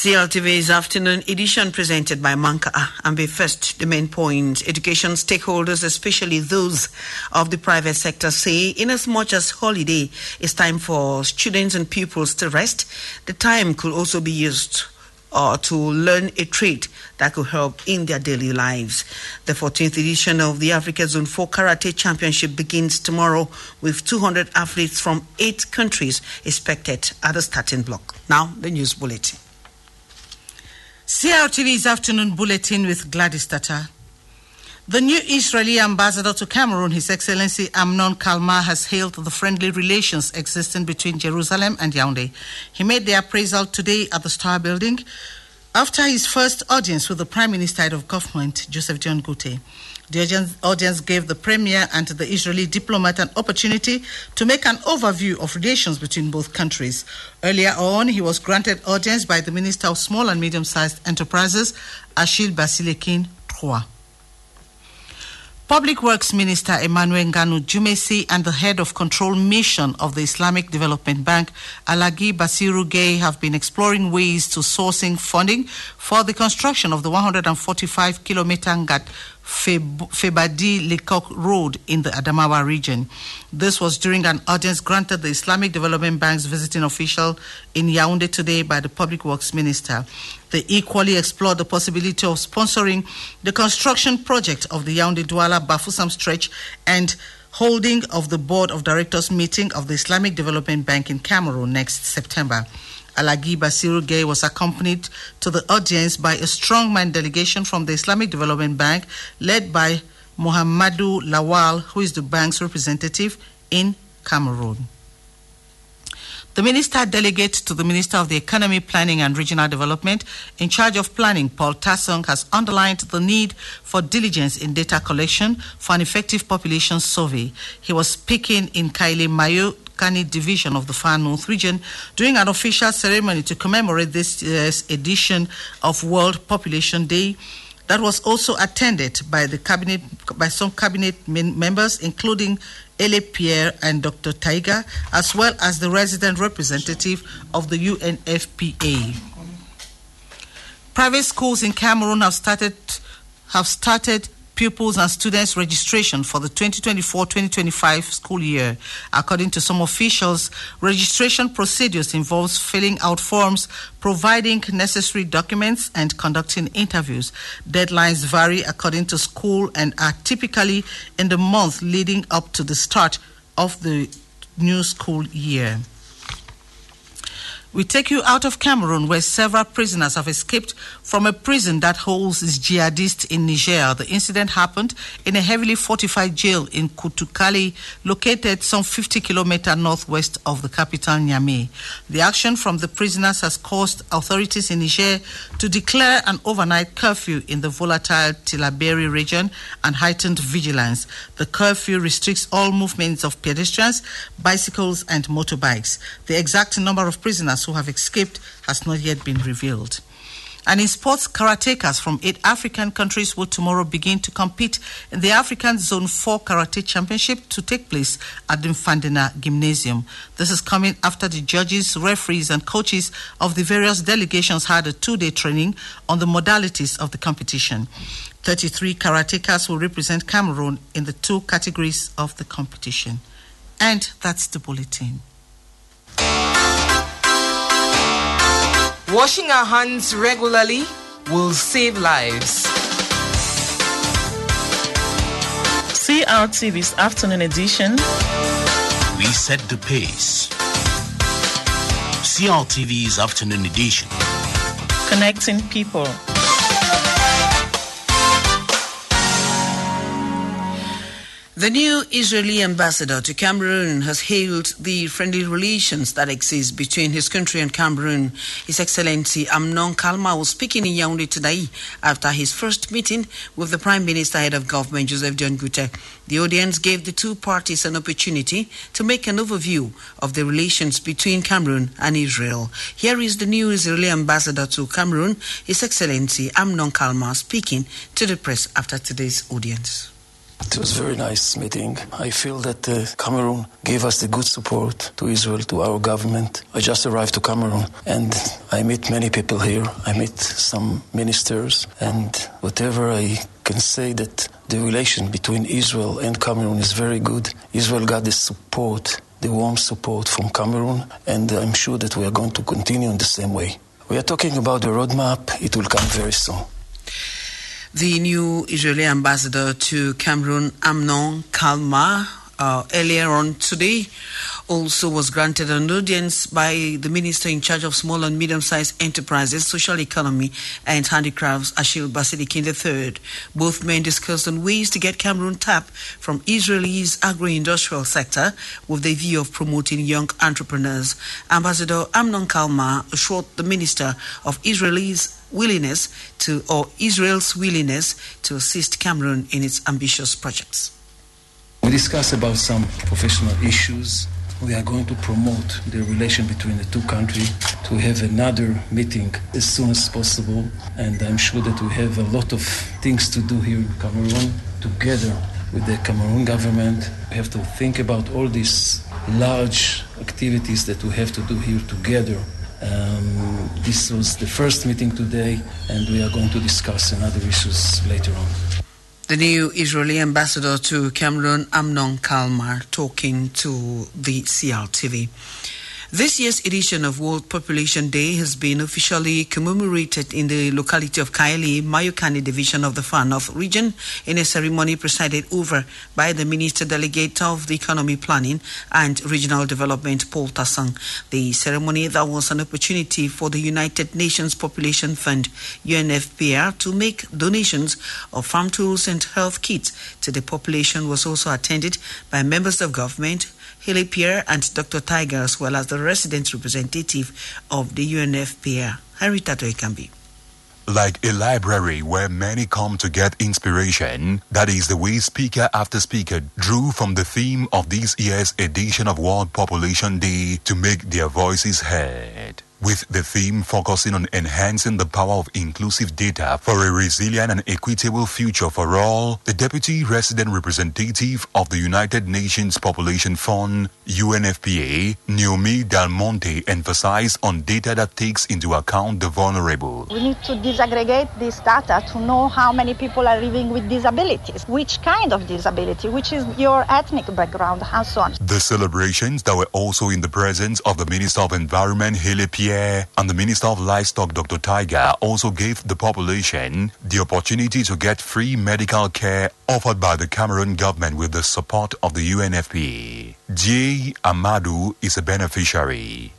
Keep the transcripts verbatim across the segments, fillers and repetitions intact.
C L T V's afternoon edition presented by Manka Ambe. First, the main point. Education stakeholders, especially those of the private sector, say inasmuch as holiday is time for students and pupils to rest, the time could also be used or to learn a trade that could help in their daily lives. The fourteenth edition of the Africa Zone four Karate Championship begins tomorrow with two hundred athletes from eight countries expected at the starting block. Now, the news bulletin. C L T V's afternoon bulletin with Gladys Tata. The new Israeli ambassador to Cameroon, His Excellency Amnon Kalma, has hailed the friendly relations existing between Jerusalem and Yaoundé. He made the appraisal today at the Star Building after his first audience with the Prime Minister of Government, Joseph John Goute. The audience gave the Premier and the Israeli diplomat an opportunity to make an overview of relations between both countries. Earlier on, he was granted audience by the Minister of Small and Medium-Sized Enterprises, Achille Basilekin Trois. Public Works Minister Emmanuel Nganu Jumesi and the head of control mission of the Islamic Development Bank, Alagi Basiru Gay, have been exploring ways to sourcing funding for the construction of the one hundred forty-five kilometer Ngat Febadi Lekok Road in the Adamawa region. This was during an audience granted the Islamic Development Bank's visiting official in Yaoundé today by the Public Works Minister. They equally explored the possibility of sponsoring the construction project of the Yaoundé-Douala Bafoussam stretch and holding of the Board of Directors meeting of the Islamic Development Bank in Cameroon next September. Alagi Basiru Gay was accompanied to the audience by a strongman delegation from the Islamic Development Bank led by Mohamedou Lawal, who is the bank's representative in Cameroon. The minister delegate to the Minister of the Economy, Planning and Regional Development in charge of planning, Paul Tassong, has underlined the need for diligence in data collection for an effective population survey. He was speaking in Kaile Mayo Kani division of the Far North region during an official ceremony to commemorate this year's edition of World Population Day that was also attended by the cabinet by some cabinet members, including Ele Pierre and Doctor Taiga, as well as the resident representative of the U N F P A. Private schools in Cameroon have started have started pupils and students registration for the twenty twenty-four twenty twenty-five school year. According to some officials, registration procedures involves filling out forms, providing necessary documents, and conducting interviews. Deadlines vary according to school and are typically in the month leading up to the start of the new school year. We take you out of Cameroon, where several prisoners have escaped from a prison that holds jihadists in Niger. The incident happened in a heavily fortified jail in Koutoukali, located some fifty kilometers northwest of the capital, Niamey. The action from the prisoners has caused authorities in Niger to declare an overnight curfew in the volatile Tillabéri region and heightened vigilance. The curfew restricts all movements of pedestrians, bicycles, and motorbikes. The exact number of prisoners who have escaped has not yet been revealed. And in sports, karatekas from eight African countries will tomorrow begin to compete in the African Zone four Karate Championship to take place at the Mfandena Gymnasium. This is coming after the judges, referees, and coaches of the various delegations had a two-day training on the modalities of the competition. thirty-three karatekas will represent Cameroon in the two categories of the competition. And that's the bulletin. Washing our hands regularly will save lives. C R T V's afternoon edition. We set the pace. C R T V's afternoon edition. Connecting people. The new Israeli ambassador to Cameroon has hailed the friendly relations that exist between his country and Cameroon. His Excellency Amnon Kalma was speaking in Yaoundé today after his first meeting with the Prime Minister head of government, Joseph John Goute. The audience gave the two parties an opportunity to make an overview of the relations between Cameroon and Israel. Here is the new Israeli ambassador to Cameroon, His Excellency Amnon Kalma, speaking to the press after today's audience. It was a very nice meeting. I feel that uh, Cameroon gave us the good support to Israel, to our government. I just arrived to Cameroon and I meet many people here. I meet some ministers, and whatever I can say that the relation between Israel and Cameroon is very good. Israel got the support, the warm support from Cameroon, and I'm sure that we are going to continue in the same way. We are talking about the roadmap. It will come very soon. The new Israeli ambassador to Cameroon, Amnon Kalma, uh, earlier on today, also was granted an audience by the minister in charge of small and medium-sized enterprises, social economy, and handicrafts, Achille Basilikin the third. Both men discussed on ways to get Cameroon tap from Israel's agro-industrial sector with the view of promoting young entrepreneurs. Ambassador Amnon Kalma assured the minister of Israel's willingness to, or Israel's willingness to assist Cameroon in its ambitious projects. We discussed about some professional issues. We are going to promote the relation between the two countries, to have another meeting as soon as possible. And I'm sure that we have a lot of things to do here in Cameroon together with the Cameroon government. We have to think about all these large activities that we have to do here together. Um, this was the first meeting today, and we are going to discuss another issues later on. The new Israeli ambassador to Cameroon, Amnon Kalma, talking to the C L T V. This year's edition of World Population Day has been officially commemorated in the locality of Kaili, Mayokani division of the Far North region, in a ceremony presided over by the Minister Delegate of the Economy Planning and Regional Development, Paul Tassang. The ceremony that was an opportunity for the United Nations Population Fund, U N F P A, to make donations of farm tools and health kits to the population was also attended by members of government, Haley Pierre and Doctor Tiger, as well as the resident representative of the U N F P A, Harry Tato Ekambi. Like a library where many come to get inspiration, that is the way speaker after speaker drew from the theme of this year's edition of World Population Day to make their voices heard. With the theme focusing on enhancing the power of inclusive data for a resilient and equitable future for all, the Deputy Resident Representative of the United Nations Population Fund, U N F P A, Naomi Del Monte, emphasized on data that takes into account the vulnerable. We need to disaggregate this data to know how many people are living with disabilities, which kind of disability, which is your ethnic background, and so on. The celebrations that were also in the presence of the Minister of Environment, Haley Pierre, and the Minister of Livestock, Doctor Tiger, also gave the population the opportunity to get free medical care offered by the Cameroon government with the support of the U N F P A. Jay Amadou is a beneficiary.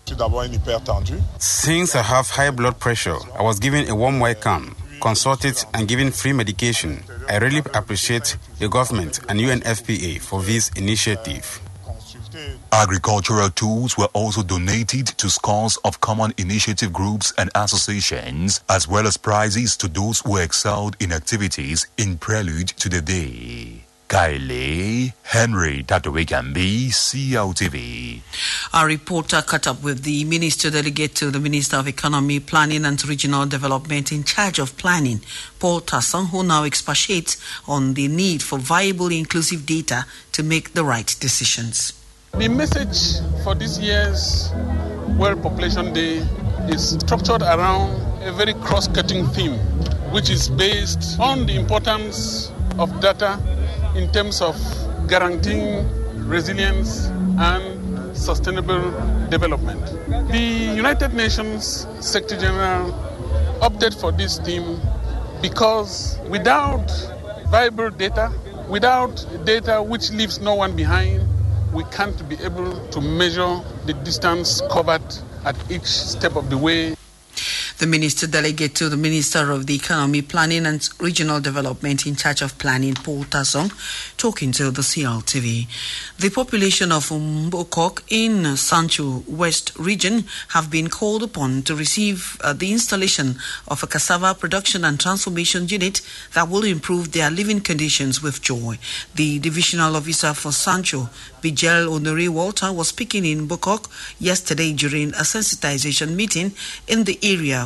Since I have high blood pressure, I was given a warm welcome, consulted and given free medication. I really appreciate the government and U N F P A for this initiative. Agricultural tools were also donated to scores of common initiative groups and associations, as well as prizes to those who excelled in activities in prelude to the day. Kaile, Henry Tatowekambi, C L T V. Our reporter caught up with the Minister Delegate to the Minister of Economy, Planning and Regional Development in charge of planning, Paul Tassang, who now expatiates on the need for viable inclusive data to make the right decisions. The message for this year's World Population Day is structured around a very cross-cutting theme, which is based on the importance of data in terms of guaranteeing resilience and sustainable development. The United Nations Secretary General opted for this theme because without viable data, without data which leaves no one behind, we can't be able to measure the distance covered at each step of the way. The Minister Delegate to the Minister of the Economy, Planning and Regional Development in charge of planning, Paul Tassang, talking to the C L T V. The population of Mbokok in Sancho West region have been called upon to receive uh, the installation of a cassava production and transformation unit that will improve their living conditions with joy. The divisional officer for Sancho, Bijel Honore Walter, was speaking in Mbokok yesterday during a sensitization meeting in the area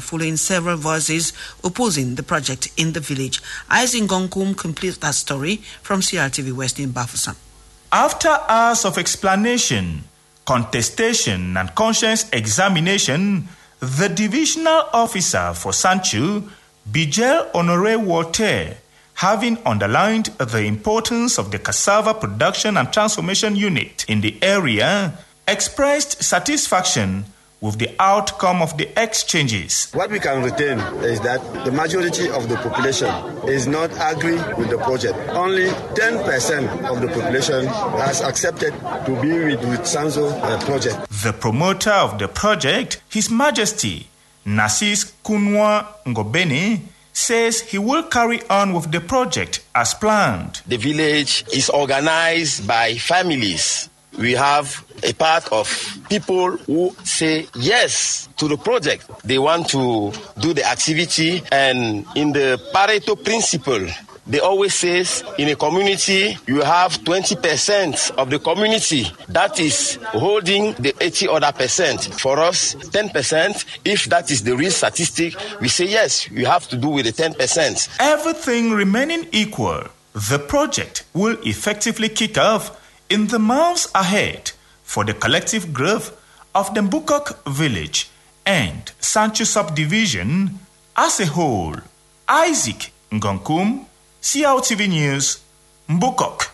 following several voices opposing the project in the village. Isaac Ngonkum completes that story from C R T V West in Bafoussam. After hours of explanation, contestation and conscience examination, the divisional officer for Sanchu, Bijel Honore Walter, having underlined the importance of the cassava production and transformation unit in the area, expressed satisfaction with the outcome of the exchanges. What we can retain is that the majority of the population is not agree with the project. Only ten percent of the population has accepted to be with the Sanzo uh, project. The promoter of the project, His Majesty Narcisse Kunwa Ngobeni, says he will carry on with the project as planned. The village is organized by families. We have a part of people who say yes to the project. They want to do the activity, and in the Pareto principle, they always say in a community, you have twenty percent of the community that is holding the eighty other percent. For us, ten percent, if that is the real statistic, we say yes, you have to do with the ten percent. Everything remaining equal, the project will effectively kick off in the months ahead for the collective growth of the Mbukok village and Sanchu subdivision as a whole. Isaac Ngonkum, C R T V News, Mbukok.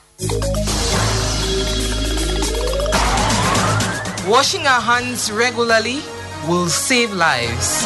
Washing our hands regularly will save lives.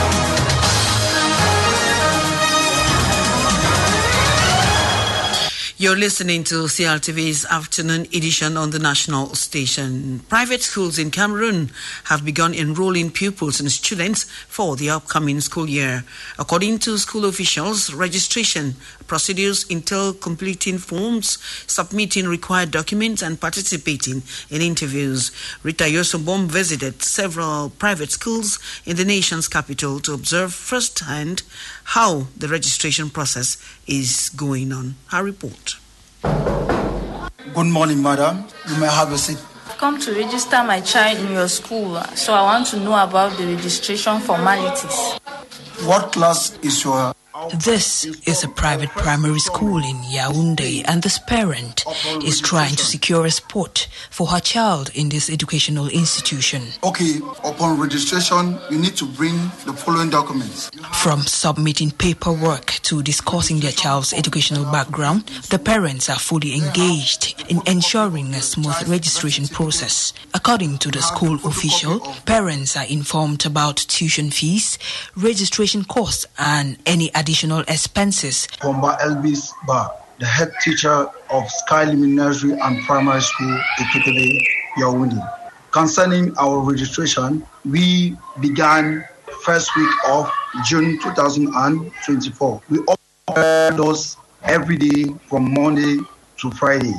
You're listening to C R T V's afternoon edition on the national station. Private schools in Cameroon have begun enrolling pupils and students for the upcoming school year. According to school officials, registration procedures entail completing forms, submitting required documents, and participating in interviews. Rita Yosobom visited several private schools in the nation's capital to observe firsthand how the registration process is going on. Her report. Good morning, madam. You may have a seat. I've come to register my child in your school, so I want to know about the registration formalities. What class is your... This is a private primary school in Yaoundé, and this parent is trying to secure a spot for her child in this educational institution. Okay, upon registration, you need to bring the following documents. From submitting paperwork to discussing their child's educational background, the parents are fully engaged in ensuring a smooth registration process. According to the school official, parents are informed about tuition fees, registration costs, and any additional additional expenses. Komba Elvis Ba, the head teacher of Sky Nursery and Primary School, Ekitebe, Yaoundé. Concerning our registration, we began first week of June two thousand twenty-four. We open doors every day from Monday to Friday.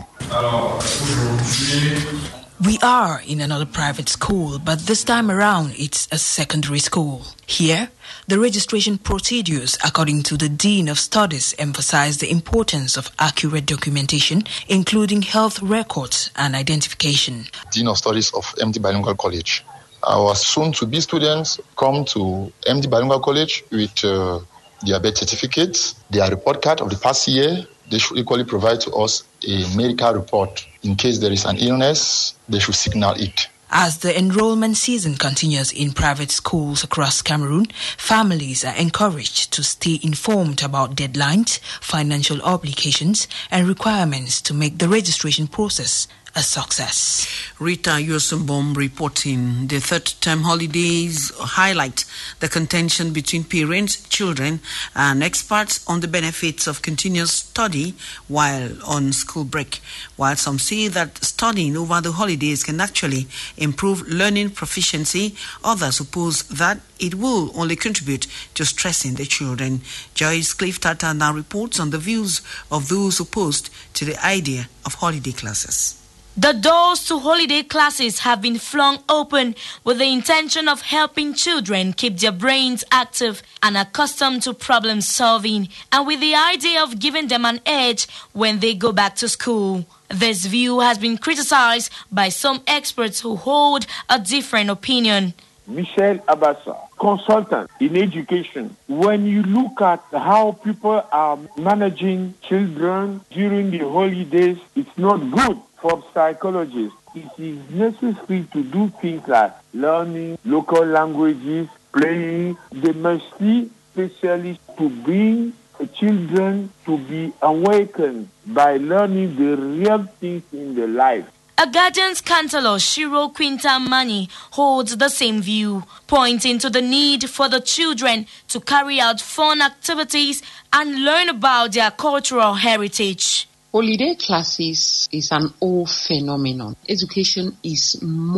We are in another private school, but this time around it's a secondary school. Here, the registration procedures, according to the Dean of Studies, emphasize the importance of accurate documentation, including health records and identification. Dean of Studies of M D Bilingual College. Our soon-to-be students come to M D Bilingual College with uh, their birth certificates, their report card of the past year. They should equally provide to us a medical report. In case there is an illness, they should signal it. As the enrollment season continues in private schools across Cameroon, families are encouraged to stay informed about deadlines, financial obligations, and requirements to make the registration process a success. Rita Yosumbom reporting. The third term holidays highlight the contention between parents, children, and experts on the benefits of continuous study while on school break. While some say that studying over the holidays can actually improve learning proficiency, others oppose that it will only contribute to stressing the children. Joyce Cliff Tata now reports on the views of those opposed to the idea of holiday classes. The doors to holiday classes have been flung open with the intention of helping children keep their brains active and accustomed to problem solving, and with the idea of giving them an edge when they go back to school. This view has been criticized by some experts who hold a different opinion. Michel Abassa, consultant in education. When you look at how people are managing children during the holidays, it's not good for psychologists. It is necessary to do things like learning local languages, playing. They must see specialists to bring children to be awakened by learning the real things in their life. A guardian's counselor, Shiro Quintamani, holds the same view, pointing to the need for the children to carry out fun activities and learn about their cultural heritage. Holiday classes is an old phenomenon. Education is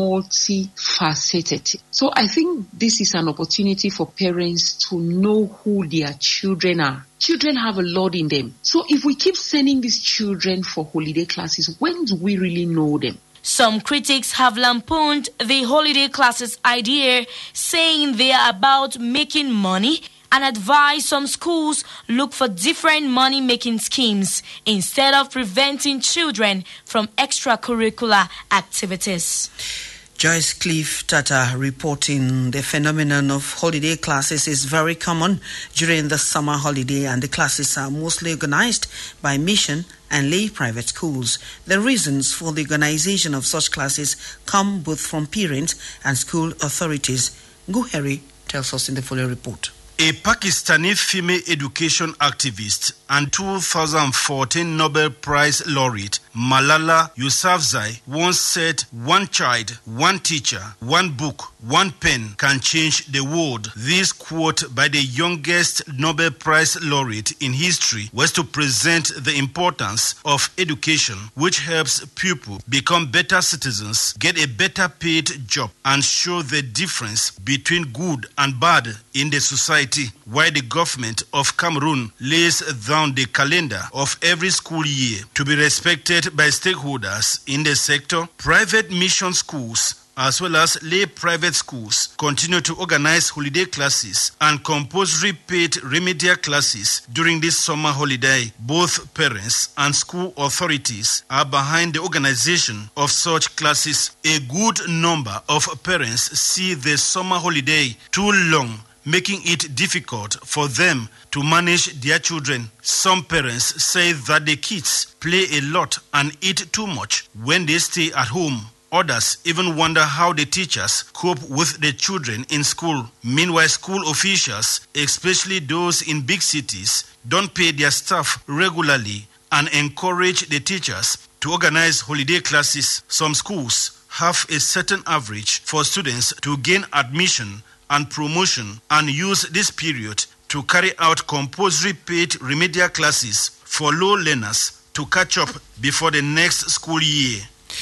multifaceted. So I think this is an opportunity for parents to know who their children are. Children have a lot in them. So if we keep sending these children for holiday classes, when do we really know them? Some critics have lampooned the holiday classes idea, saying they are about making money, and advise some schools look for different money-making schemes instead of preventing children from extracurricular activities. Joyce Cliff Tata reporting the phenomenon of holiday classes is very common during the summer holiday, and the classes are mostly organized by mission and lay private schools. The reasons for the organization of such classes come both from parents and school authorities. Guheri tells us in the following report. A Pakistani female education activist and two thousand fourteen Nobel Prize laureate Malala Yousafzai once said, "One child, one teacher, one book, one pen can change the world." This quote by the youngest Nobel Prize laureate in history was to present the importance of education, which helps people become better citizens, get a better paid job, and show the difference between good and bad in the society. While the government of Cameroon lays down the calendar of every school year to be respected by stakeholders in the sector, private mission schools as well as lay private schools continue to organize holiday classes and compulsory paid remedial classes during this summer holiday. Both parents and school authorities are behind the organization of such classes. A good number of parents see the summer holiday too long, making it difficult for them to manage their children. Some parents say that the kids play a lot and eat too much when they stay at home. Others even wonder how the teachers cope with the children in school. Meanwhile, school officials, especially those in big cities, don't pay their staff regularly and encourage the teachers to organize holiday classes. Some schools have a certain average for students to gain admission and promotion and use this period to carry out compulsory paid remedial classes for low learners to catch up before the next school year.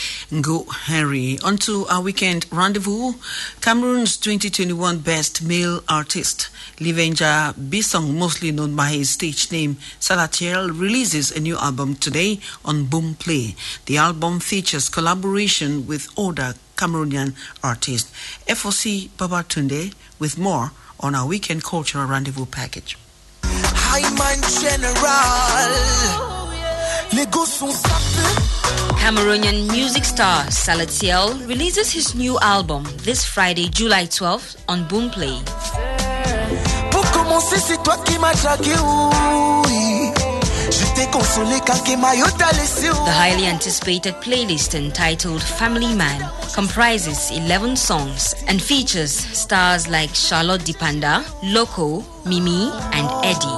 Go Henry. On to our weekend rendezvous. Cameroon's twenty twenty-one Best Male Artist, Livenja Bisong, mostly known by his stage name Salatiel, releases a new album today on Boom Play. The album features collaboration with other Cameroonian artists. F O C Babatunde with more on our weekend cultural rendezvous package. Cameroonian music star Salatiel releases his new album this Friday, July twelfth on Boomplay. The highly anticipated playlist entitled Family Man comprises eleven songs and features stars like Charlotte Dipanda, Loco, Mimi, and Eddie.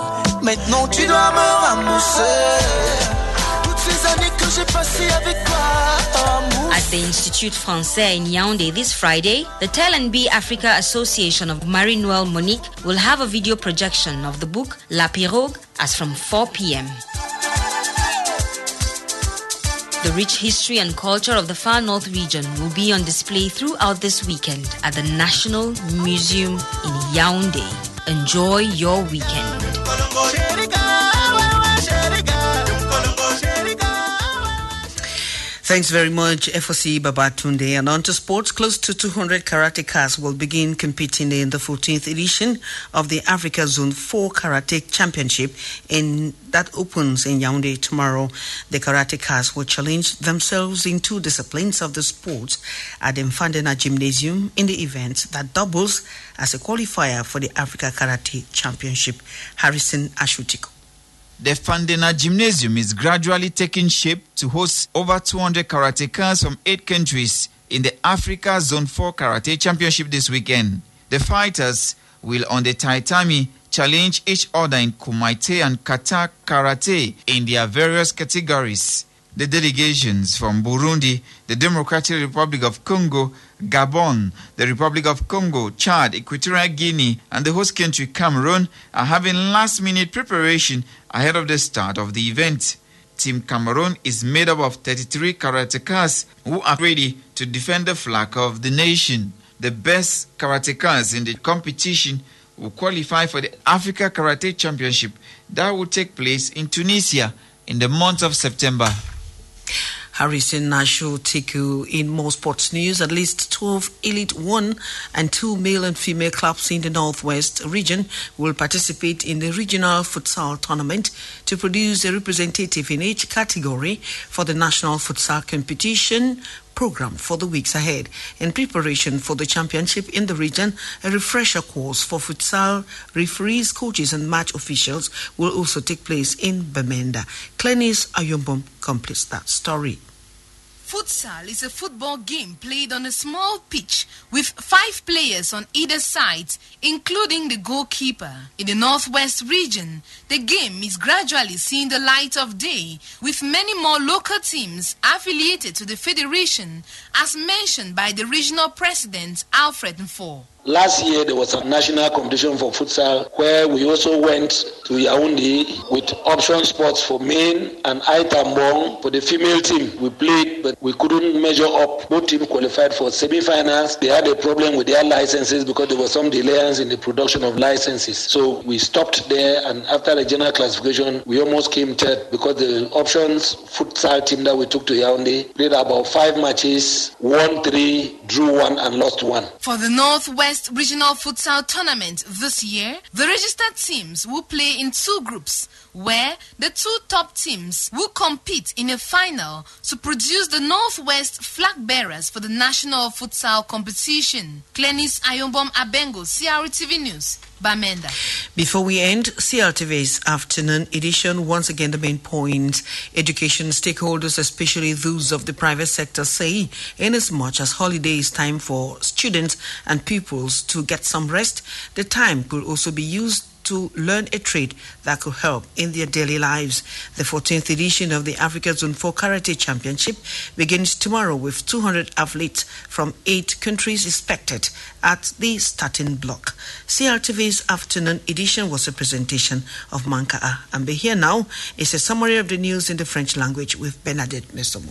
At the Institut Français in Yaoundé this Friday, the Tel and B Africa Association of Marie-Noël Monique will have a video projection of the book La Pirogue as from four p.m. The rich history and culture of the Far North region will be on display throughout this weekend at the National Museum in Yaoundé. Enjoy your weekend. Thanks very much, F O C Babatunde. And on to sports, close to two hundred karatecas will begin competing in the fourteenth edition of the Africa Zone four Karate Championship in that opens in Yaoundé tomorrow. The karatecas will challenge themselves in two disciplines of the sport at the Mfandena Gymnasium in the event that doubles as a qualifier for the Africa Karate Championship. Harrison Ashutiko. The Mfandena Gymnasium is gradually taking shape to host over two hundred karatecas from eight countries in the Africa Zone four Karate Championship this weekend. The fighters will, on the tatami, challenge each other in Kumite and Kata Karate in their various categories. The delegations from Burundi, the Democratic Republic of Congo, Gabon, the Republic of Congo, Chad, Equatorial Guinea, and the host country Cameroon are having last-minute preparation ahead of the start of the event. Team Cameroon is made up of thirty-three karatecas who are ready to defend the flag of the nation. The best karatecas in the competition will qualify for the Africa Karate Championship that will take place in Tunisia in the month of September. Harrison Nasho Tiku. In more sports news, at least twelve Elite One and two male and female clubs in the Northwest region will participate in the regional futsal tournament to produce a representative in each category for the national futsal competition program for the weeks ahead. In preparation for the championship in the region, a refresher course for futsal referees, coaches and match officials will also take place in Bamenda. Clenis Ayombom completes that story. Futsal is a football game played on a small pitch with five players on either side, including the goalkeeper. In the Northwest region, the game is gradually seeing the light of day, with many more local teams affiliated to the federation, as mentioned by the regional president, Alfred Mfor. Last year, there was a national competition for futsal where we also went to Yaoundé with option spots for men and Aitambong. For the female team, we played, but we couldn't measure up. Both teams qualified for semi-finals. They had a problem with their licenses because there was some delays in the production of licenses. So we stopped there, and after the general classification, we almost came third because the options futsal team that we took to Yaoundé played about five matches, won three, drew one, and lost one. For the Northwest Regional Futsal Tournament this year, the registered teams will play in two groups, where the two top teams will compete in a final to produce the Northwest flag bearers for the national futsal competition. Clenis Ayombom Abengo, C R T V News, Bamenda. Before we end, C R T V's afternoon edition, once again the main point. Education stakeholders, especially those of the private sector, say in as much as holiday is time for students and pupils to get some rest, the time could also be used to learn a trade that could help in their daily lives. The fourteenth edition of the Africa Zone four Karate Championship begins tomorrow with two hundred athletes from eight countries expected at the starting block. C R T V's afternoon edition was a presentation of Mankaa. And here now is a summary of the news in the French language with Bernadette Messomo.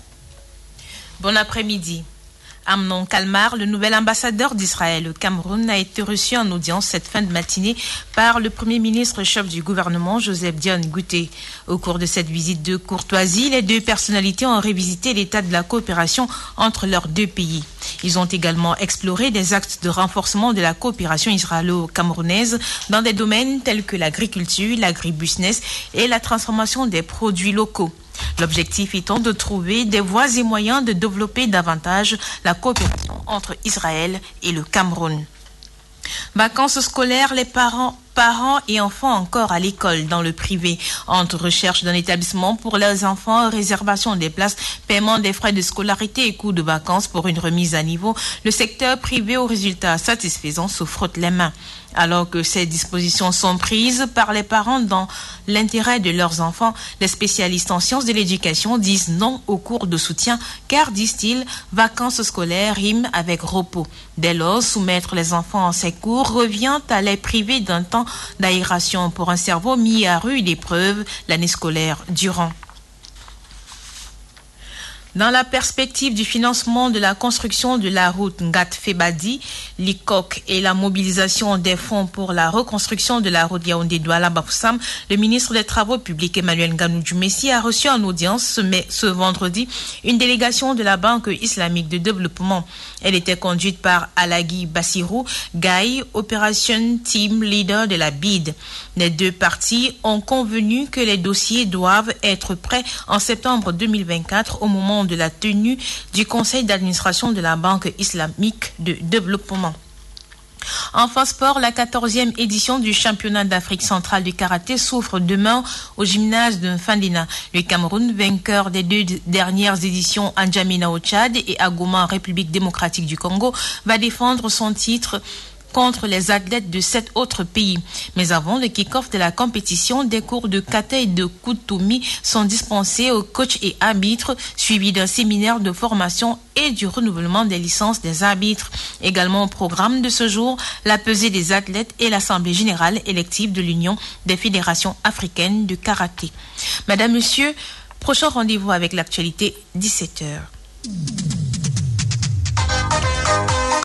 Bon après-midi. Amnon Kalmar, le nouvel ambassadeur d'Israël au Cameroun, a été reçu en audience cette fin de matinée par le Premier ministre chef du gouvernement, Joseph Dione Gouté. Au cours de cette visite de courtoisie, les deux personnalités ont révisité l'état de la coopération entre leurs deux pays. Ils ont également exploré des axes de renforcement de la coopération israélo-camerounaise dans des domaines tels que l'agriculture, l'agribusiness et la transformation des produits locaux. L'objectif étant de trouver des voies et moyens de développer davantage la coopération entre Israël et le Cameroun. Vacances scolaires, les parents, parents et enfants encore à l'école dans le privé. Entre recherche d'un établissement pour leurs enfants, réservation des places, paiement des frais de scolarité et coûts de vacances pour une remise à niveau, le secteur privé aux résultats satisfaisants se frotte les mains. Alors que ces dispositions sont prises par les parents dans l'intérêt de leurs enfants, les spécialistes en sciences de l'éducation disent non aux cours de soutien car, disent-ils, vacances scolaires riment avec repos. Dès lors, soumettre les enfants à ces cours revient à les priver d'un temps d'aération pour un cerveau mis à rude épreuve l'année scolaire durant. Dans la perspective du financement de la construction de la route Ngat-Febadi, l'I C O C et la mobilisation des fonds pour la reconstruction de la route Yaoundé-Douala-Bafoussam, le ministre des Travaux publics Emmanuel Nganou-Djoumessi a reçu en audience ce, mai, ce vendredi une délégation de la Banque islamique de développement. Elle était conduite par Alagui Bassirou, Gaï, Operation Team Leader de la B I D. Les deux parties ont convenu que les dossiers doivent être prêts en septembre deux mille vingt-quatre au moment de la tenue du conseil d'administration de la Banque islamique de développement. Enfin sport, la quatorzième édition du championnat d'Afrique centrale du karaté s'ouvre demain au gymnase de Fandina. Le Cameroun, vainqueur des deux dernières éditions à N'Djamena au Tchad et à Goma en République démocratique du Congo, va défendre son titre contre les athlètes de sept autres pays. Mais avant le kick-off de la compétition, des cours de kata et de kutomi sont dispensés aux coachs et arbitres, suivis d'un séminaire de formation et du renouvellement des licences des arbitres. Également au programme de ce jour, la pesée des athlètes et l'Assemblée générale élective de l'Union des fédérations africaines de karaté. Madame, Monsieur, prochain rendez-vous avec l'actualité, dix-sept heures.